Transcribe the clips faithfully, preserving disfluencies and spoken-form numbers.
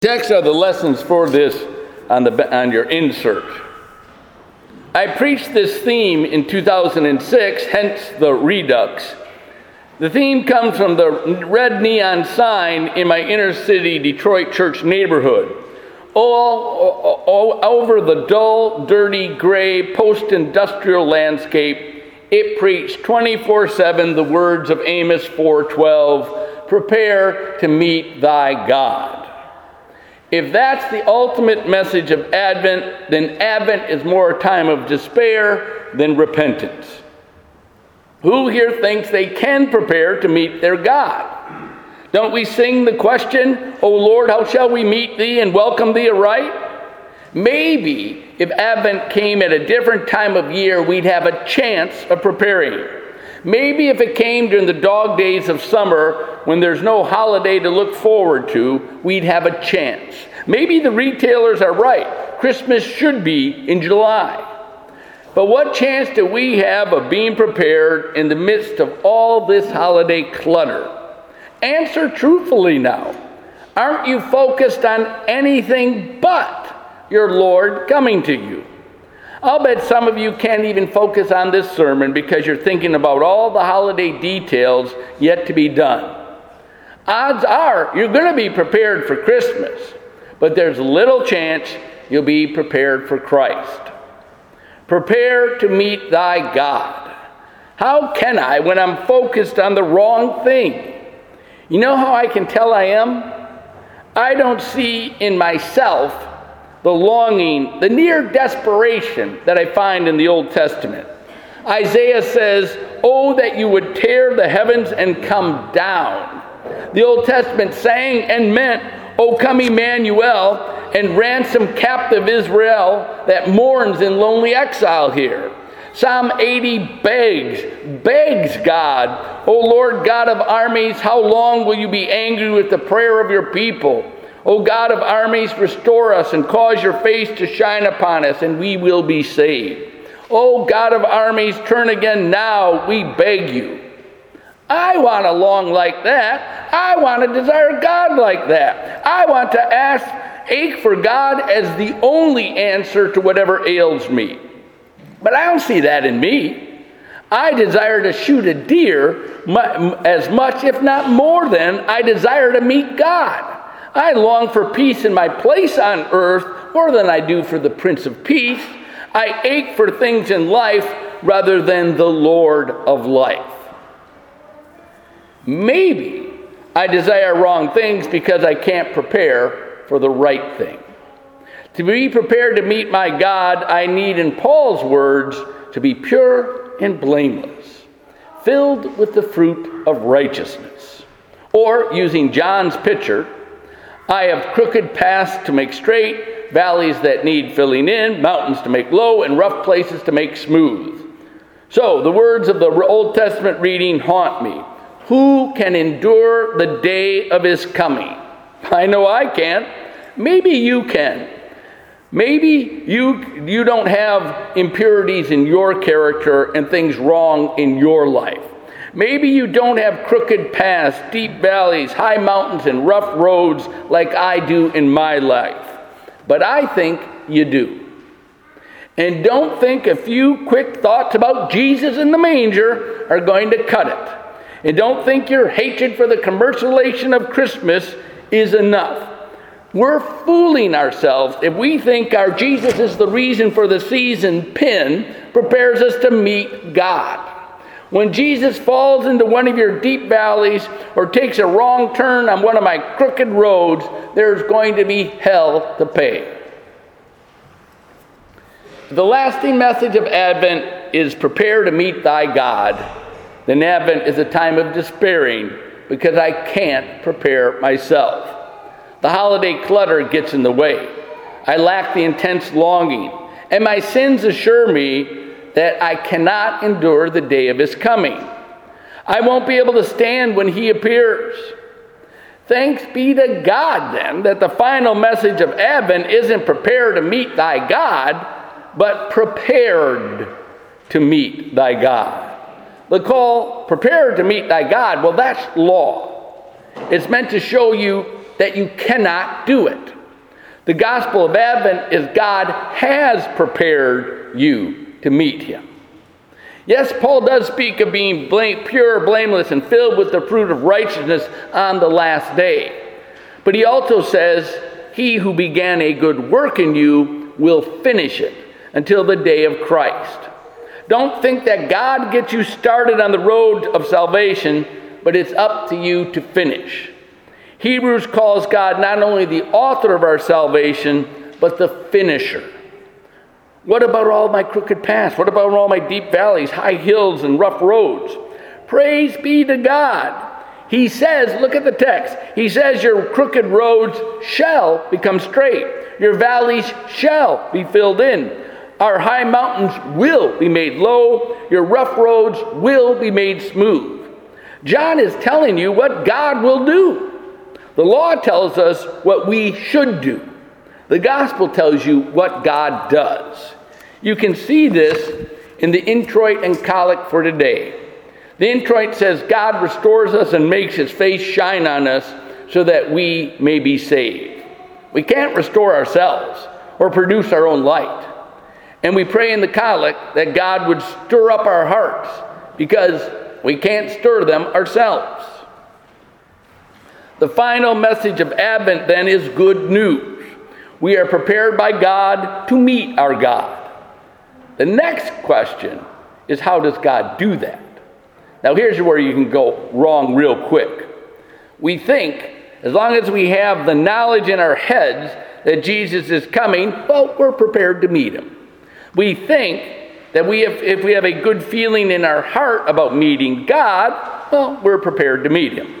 Text are the lessons for this on the on your insert. I preached this theme in two thousand six, hence the redux. The theme comes from the red neon sign in my inner city Detroit church neighborhood. All, all over the dull, dirty, gray, post-industrial landscape, it preached twenty-four seven the words of Amos four twelve, prepare to meet thy God. If that's the ultimate message of Advent, then Advent is more a time of despair than repentance. Who here thinks they can prepare to meet their God? Don't we sing the question, O Lord, how shall we meet thee and welcome thee aright? Maybe if Advent came at a different time of year, we'd have a chance of preparing. Maybe if it came during the dog days of summer when there's no holiday to look forward to, we'd have a chance. Maybe the retailers are right. Christmas should be in July. But what chance do we have of being prepared in the midst of all this holiday clutter? Answer truthfully now. Aren't you focused on anything but your Lord coming to you? I'll bet some of you can't even focus on this sermon because you're thinking about all the holiday details yet to be done. Odds are you're going to be prepared for Christmas, but there's little chance you'll be prepared for Christ. Prepare to meet thy God. How can I when I'm focused on the wrong thing? You know how I can tell I am? I don't see in myself the longing, the near desperation that I find in the Old Testament. Isaiah says, oh, that you would tear the heavens and come down. The Old Testament sang and meant, oh, come Emmanuel, and ransom captive Israel that mourns in lonely exile here. Psalm eighty begs, begs God, O Lord God of armies, how long will you be angry with the prayer of your people? O God of armies, restore us and cause your face to shine upon us, and we will be saved. O God of armies, turn again now, we beg you. I want to long like that. I want to desire God like that. I want to ask, ache for God as the only answer to whatever ails me. But I don't see that in me. I desire to shoot a deer as much, if not more than, I desire to meet God. I long for peace in my place on earth more than I do for the Prince of Peace. I ache for things in life rather than the Lord of life. Maybe I desire wrong things because I can't prepare for the right thing. To be prepared to meet my God, I need, in Paul's words, to be pure and blameless, filled with the fruit of righteousness. Or, using John's picture, I have crooked paths to make straight, valleys that need filling in, mountains to make low, and rough places to make smooth. So, the words of the Old Testament reading haunt me. Who can endure the day of his coming? I know I can't. Maybe you can. Maybe you, you don't have impurities in your character and things wrong in your life. Maybe you don't have crooked paths, deep valleys, high mountains, and rough roads like I do in my life. But I think you do. And don't think a few quick thoughts about Jesus in the manger are going to cut it. And don't think your hatred for the commercialization of Christmas is enough. We're fooling ourselves if we think our Jesus is the reason for the season pin prepares us to meet God. When Jesus falls into one of your deep valleys or takes a wrong turn on one of my crooked roads, there's going to be hell to pay. The lasting message of Advent is prepare to meet thy God. Then Advent is a time of despairing because I can't prepare myself. The holiday clutter gets in the way. I lack the intense longing, and my sins assure me that I cannot endure the day of his coming. I won't be able to stand when he appears. Thanks be to God, then, that the final message of Advent isn't prepare to meet thy God, but prepared to meet thy God. The call, prepared to meet thy God, well, that's law. It's meant to show you that you cannot do it. The gospel of Advent is God has prepared you to meet him. Yes, Paul does speak of being blame, pure, blameless, and filled with the fruit of righteousness on the last day. But he also says, he who began a good work in you will finish it until the day of Christ. Don't think that God gets you started on the road of salvation, but it's up to you to finish. Hebrews calls God not only the author of our salvation, but the finisher. What about all my crooked paths? What about all my deep valleys, high hills, and rough roads? Praise be to God. He says, look at the text. He says your crooked roads shall become straight. Your valleys shall be filled in. Our high mountains will be made low. Your rough roads will be made smooth. John is telling you what God will do. The law tells us what we should do. The gospel tells you what God does. You can see this in the introit and collect for today. The introit says God restores us and makes his face shine on us so that we may be saved. We can't restore ourselves or produce our own light. And we pray in the collect that God would stir up our hearts because we can't stir them ourselves. The final message of Advent then is good news. We are prepared by God to meet our God. The next question is, how does God do that? Now here's where you can go wrong real quick. We think as long as we have the knowledge in our heads that Jesus is coming, well, we're prepared to meet him. We think that we have, if we have a good feeling in our heart about meeting God, well, we're prepared to meet him.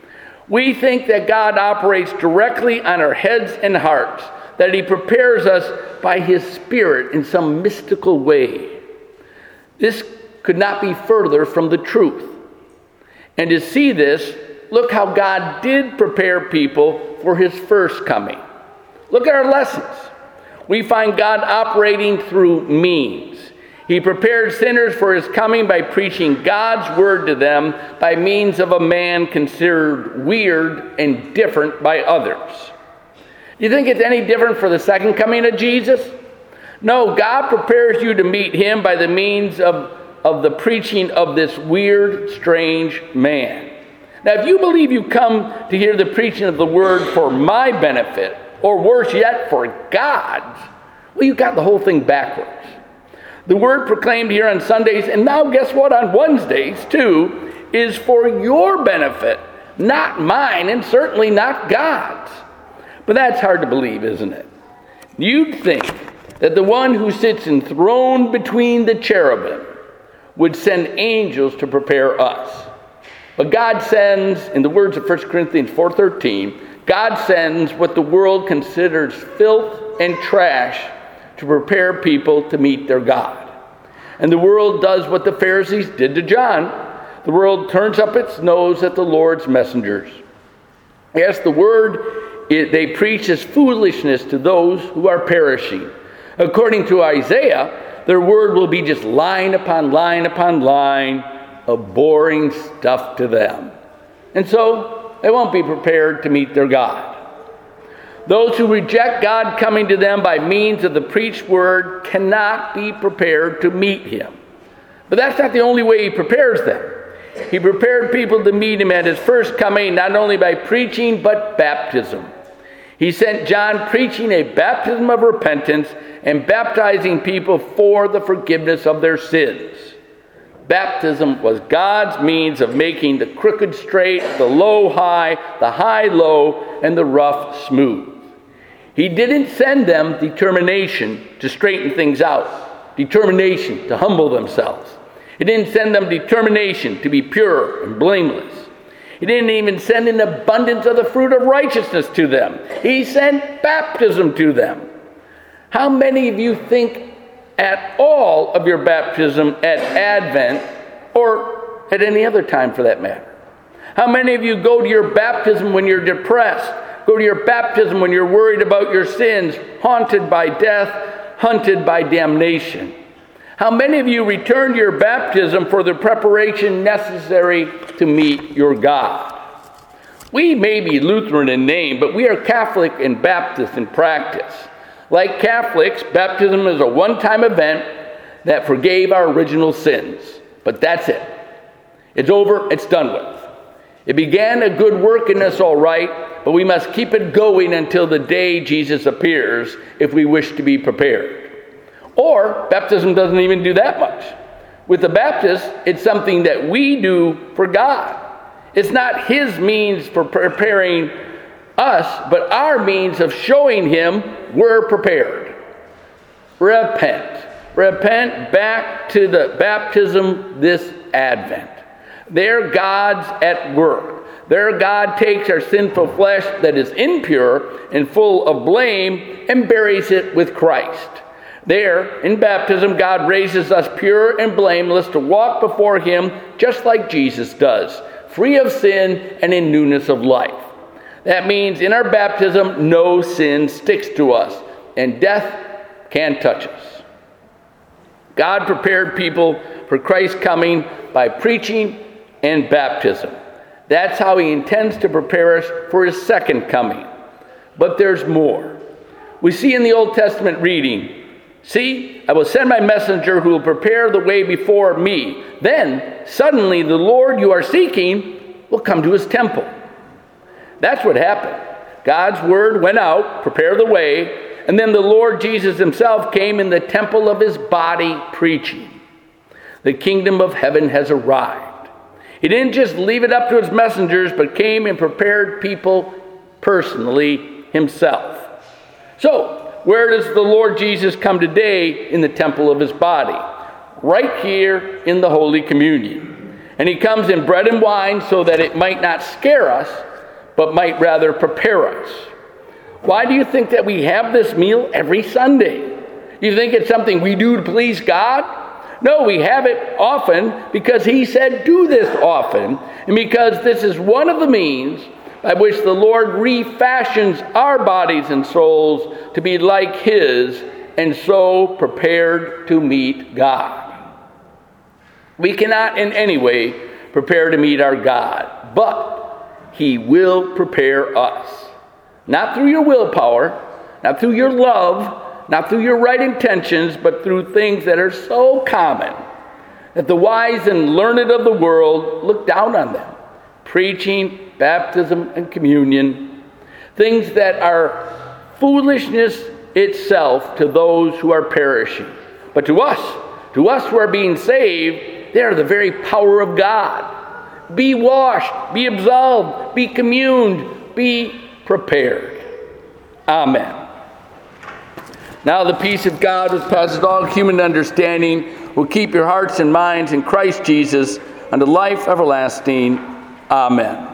We think that God operates directly on our heads and hearts, that he prepares us by his Spirit in some mystical way. This could not be further from the truth. And to see this, look how God did prepare people for his first coming. Look at our lessons. We find God operating through means. He prepared sinners for his coming by preaching God's word to them by means of a man considered weird and different by others. Do you think it's any different for the second coming of Jesus? No, God prepares you to meet him by the means of, of the preaching of this weird, strange man. Now, if you believe you come to hear the preaching of the word for my benefit, or worse yet, for God's, well, you got the whole thing backwards. The word proclaimed here on Sundays, and now guess what, on Wednesdays too, is for your benefit, not mine, and certainly not God's. But that's hard to believe, isn't it? You'd think that the one who sits enthroned between the cherubim would send angels to prepare us. But God sends, in the words of First Corinthians four thirteen, God sends what the world considers filth and trash to prepare people to meet their God. And the world does what the Pharisees did to John. The world turns up its nose at the Lord's messengers. Yes, the word it, they preach is foolishness to those who are perishing. According to Isaiah, their word will be just line upon line upon line of boring stuff to them. And so they won't be prepared to meet their God. Those who reject God coming to them by means of the preached word cannot be prepared to meet him. But that's not the only way he prepares them. He prepared people to meet him at his first coming, not only by preaching, but baptism. He sent John preaching a baptism of repentance and baptizing people for the forgiveness of their sins. Baptism was God's means of making the crooked straight, the low high, the high low, and the rough smooth. He didn't send them determination to straighten things out, determination to humble themselves. He didn't send them determination to be pure and blameless. He didn't even send an abundance of the fruit of righteousness to them. He sent baptism to them. How many of you think at all of your baptism at Advent, or at any other time for that matter? How many of you go to your baptism when you're depressed? Go to your baptism when you're worried about your sins, haunted by death, hunted by damnation? How many of you return to your baptism for the preparation necessary to meet your God? We may be Lutheran in name, but we are Catholic and Baptist in practice. Like Catholics, baptism is a one-time event that forgave our original sins. But that's it. It's over, it's done with. It began a good work in us, all right, but we must keep it going until the day Jesus appears if we wish to be prepared. Or baptism doesn't even do that much. With the Baptist, it's something that we do for God. It's not his means for preparing us, but our means of showing him we're prepared. Repent. Repent back to the baptism this Advent. There God's at work. There God takes our sinful flesh that is impure and full of blame and buries it with Christ. There, in baptism, God raises us pure and blameless to walk before him just like Jesus does, free of sin and in newness of life. That means in our baptism, no sin sticks to us, and death can't touch us. God prepared people for Christ's coming by preaching and baptism. That's how he intends to prepare us for his second coming. But there's more. We see in the Old Testament reading, "See, I will send my messenger who will prepare the way before me. Then, suddenly, the Lord you are seeking will come to his temple." That's what happened. God's word went out, prepare the way, and then the Lord Jesus himself came in the temple of his body preaching. The kingdom of heaven has arrived. He didn't just leave it up to his messengers, but came and prepared people personally himself. So, where does the Lord Jesus come today? In the temple of his body, right here in the Holy Communion. And he comes in bread and wine so that it might not scare us, but might rather prepare us. Why do you think that we have this meal every Sunday? You think it's something we do to please God? No, we have it often because he said do this often, and because this is one of the means by which the Lord refashions our bodies and souls to be like his, and so prepared to meet God. We cannot in any way prepare to meet our God, but he will prepare us. Not through your willpower, not through your love, not through your right intentions, but through things that are so common that the wise and learned of the world look down on them. Preaching, baptism, and communion. Things that are foolishness itself to those who are perishing. But to us, to us who are being saved, they are the very power of God. Be washed, be absolved, be communed, be prepared. Amen. Now the peace of God, which passes all human understanding, will keep your hearts and minds in Christ Jesus unto life everlasting. Amen.